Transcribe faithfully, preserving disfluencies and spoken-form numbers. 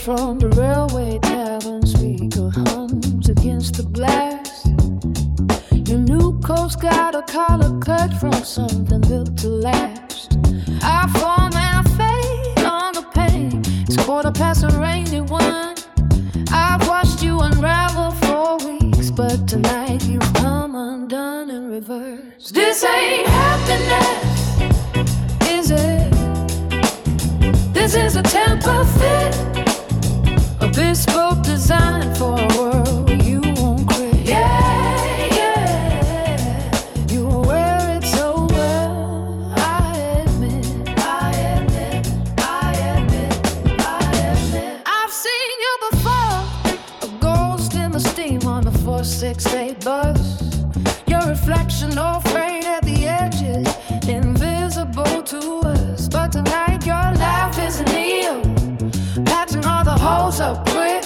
from the railway tavern speaker hums against the blast. Your new coat's got a collar cut from something built to last. I form and I fade on the pain. It's quarter past a rainy one. I've watched you unravel for weeks, but tonight you've come undone in reverse. This ain't happiness, is it? This is a temper fit, a bespoke design for a world you won't quit. Yeah, yeah, you wear it so well. I admit, I admit, I admit, I admit. I've seen you before, a ghost in the steam on the four six eight bus. Your reflection all frayed at the edges, invisible to us. But tonight your life is neon, patching all the holes up quick.